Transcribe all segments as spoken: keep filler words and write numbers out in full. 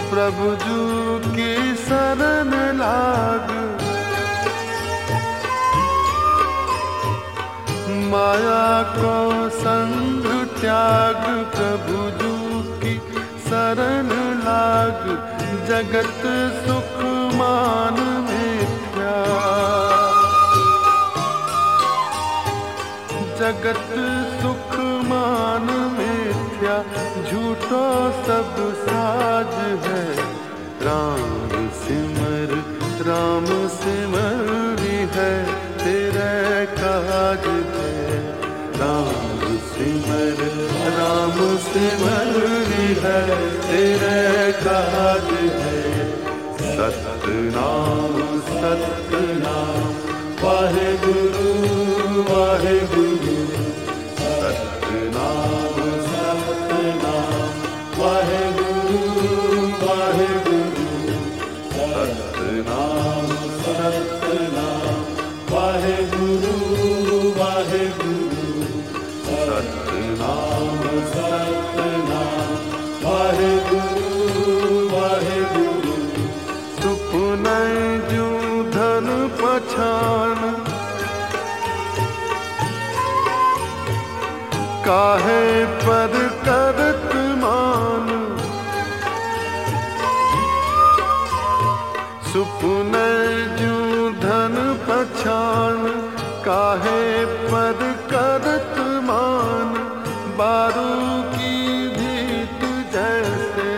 प्रभु जू की शरण लाग, माया को संग त्याग, प्रभु जू की शरण लाग, जगत सुख मान मिथ्या, जगत सुख मान मिथ्या, झूठो सब साज है, राम सिमर राम सिमर है, तेरे काज है, राम सिमर राम सिमर है, तेरे काज है, सतनाम सतनाम वाहे गुरु वाहे गुरु, सतनाम सतनाम वाहे गुरु वाहे गुरु, सतनाम सतनाम वाहे गुरु वाहे गुरु, सतनाम सतनाम वाहे गुरु वाहे गुरु। सुपने जू धन पछान, काहे पर करत मान, सुपने जू धन पछान, काहे पर करत मान, बारू की भीत जैसे,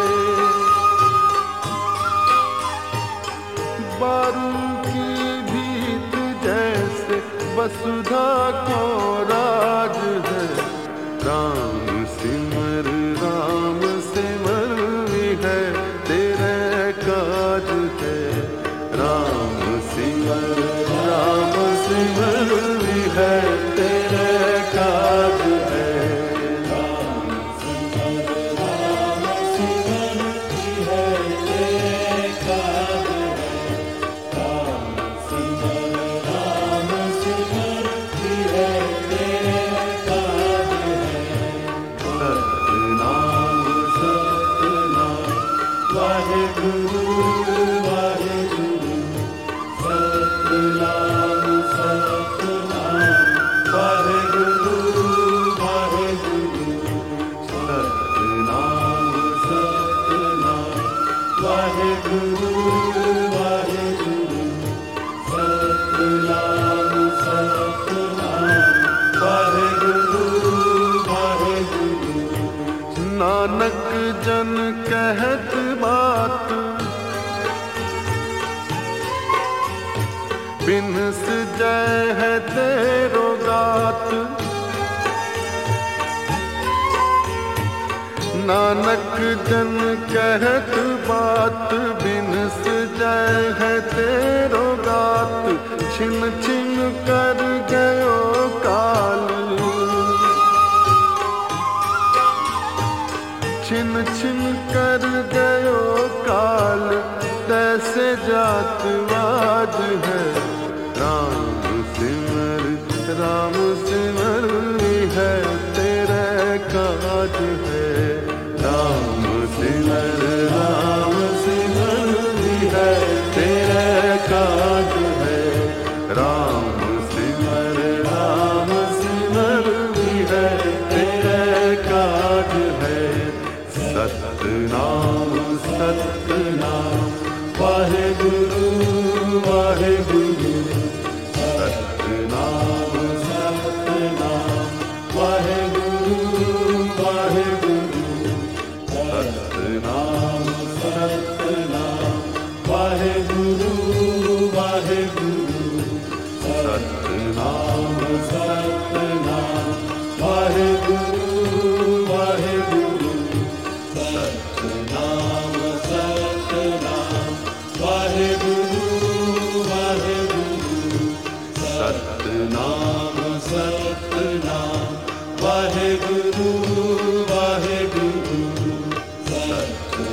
बारू की भीत जैसे, वसुधा को राज है, राम सिमर राम सिमर है, तेरे काज है, राम सिमर राम सिमर है, तेरे काज है, राम सिमर राम सिमर है, तेरे काज है, राम सिमर राम सिमर है, तेरे काज है, सतनाम सतनाम वाहे गुरु वाहे गुरु, सतनाम सतनाम वाहे गुरु वाहे गुरु, सतनाम सतनाम वाहे गुरु वाहे गुरु, सतनाम सतनाम वाहे गुरु वाहे गुरु। नानक जन कहत बात, बिनस जय है तेरो गात, नानक जन कहत बात, बिनस जय है तेरो गात, छिन छिन कर गयो काल, छिन छिन कर गयो काल, तैसे जातवाज है, राम सिमर राम सिमर है, तेरे काज है, राम सिमर राम सिमर है, तेरे काज है, राम सिमर राम सिमर है, तेरे काज है, सतनाम सतनाम वाहे गुरु वाहे गुरु, सतनाम सतनाम वाहे गुरु वाहे गुरु, सतनाम सतनाम वाहे गुरु वाहे गुरु, सतनाम सतनाम वाहे गुरु वाहे गुरु, सतनाम सतनाम वाहे गुरु वाहे गुरु, सतनाम सतनाम वाहे गुरु वाहे गुरु, सतनाम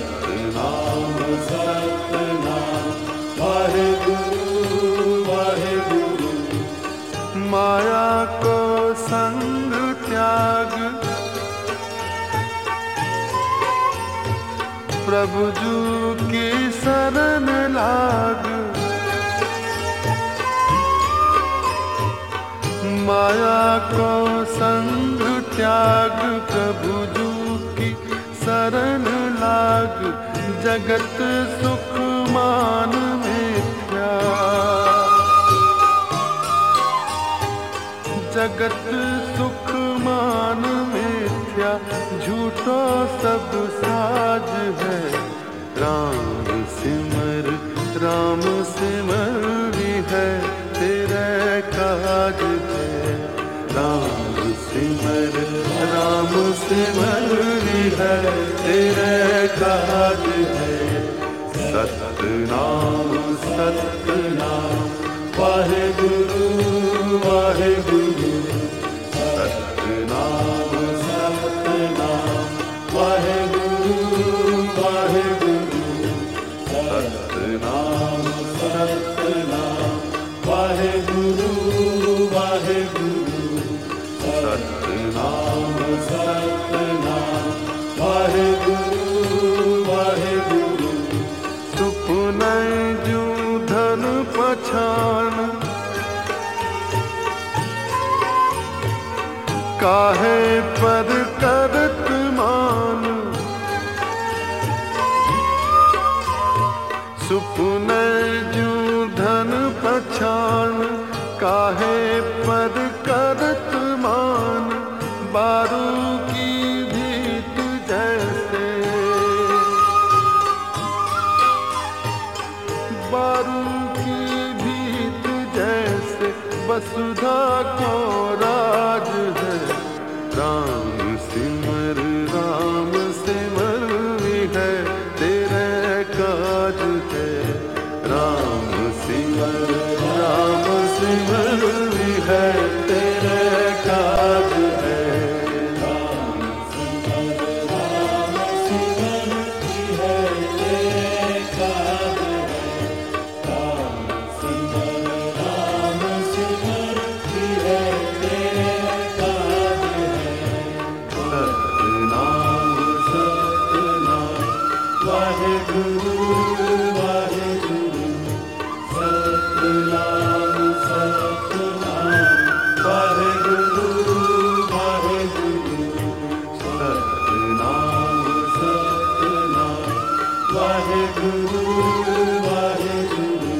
संग त्याग, प्रभु जू की शरण लाग। माया को संग त्याग, प्रभु जू की शरण लाग। जगत सुख मान मिथ्या, जगत सुख मान मिथ्या। झूठो सब साज है, राम सिमर राम सिमर भी है तेरे काज है। राम सिमर राम सिमर भी है तेरे काज है। सतनाम सतनाम वाहेगुरु वाहेगुरु। सतनाम सतनाम वाहेगुरु वाहेगुरु। सतनाम सतनाम वाहेगुरु वाहेगुरु। सतनाम सतनाम वाहेगुरु वाहेगुरु। सुपने जू धन पछान, काहे पर करत मान। सुपने जू धन पछान, काहे पर करत मान। बारू की भीत जैसे, बारू की भीत जैसे। वसुधा को राज है, राम सिमर राम सिमर भी है तेरे काज है। राम सिमर राम सिमर भी है तेरे काज है। राम सिमर राम सिमर भी है तेरे काज है। राम सिमर राम सिमर भी है तेरे काज है। सतनाम सतनाम वाहेगुरु वाहेगुरु। सतनाम सतनाम वाहेगुरु वाहेगुरु। सतनाम सतनाम वाहेगुरु वाहेगुरु।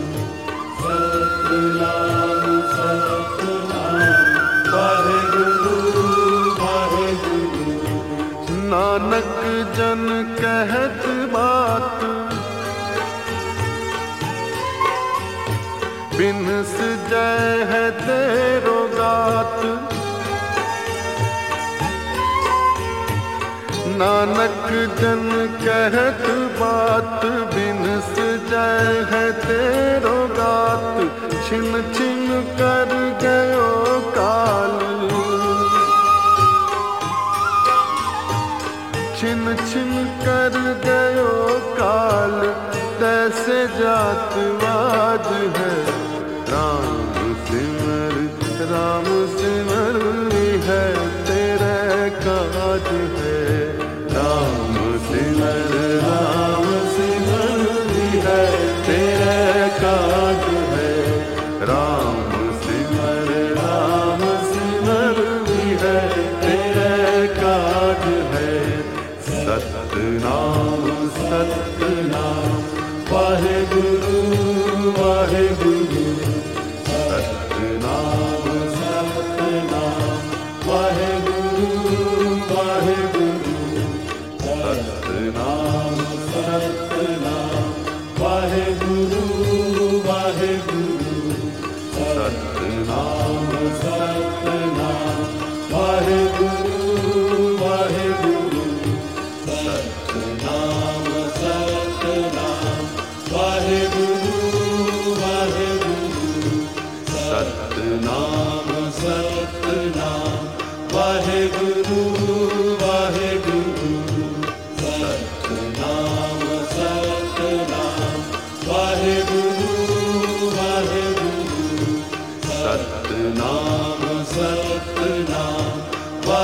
सतनाम सतनाम वाहेगुरु वाहेगुरु। नानक जन कहत बात, बिनस जय है तेरो गात। नानक जन कहत बात, बिनस जय है तेरो गात। छिन छिन कर गयो काल, छिन छिन कर गयो काल। तैसे जातवाद है, राम सिमर राम सिमर है तेरे काज है। राम सिमर राम सिमर है तेरे काज है। राम सिमर राम सिमर है तेरे काज है। सतनाम सतनाम वाहेगुरु वाहेगुरु। सतनाम सतनाम वाहेगुरु वाहेगुरु। सतनाम सतनाम वाहेगुरु वाहेगुरु। सतनाम सतनाम वाहेगुरु वाहेगुरु। सतनाम सतनाम वाहेगुरु वाहेगुरु। सतनाम सतनाम वाहेगुरु वाहेगुरु। सतनाम सतनाम वाहेगुरु वाहेगुरु। सतनाम सतनाम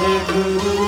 वाहे गुरु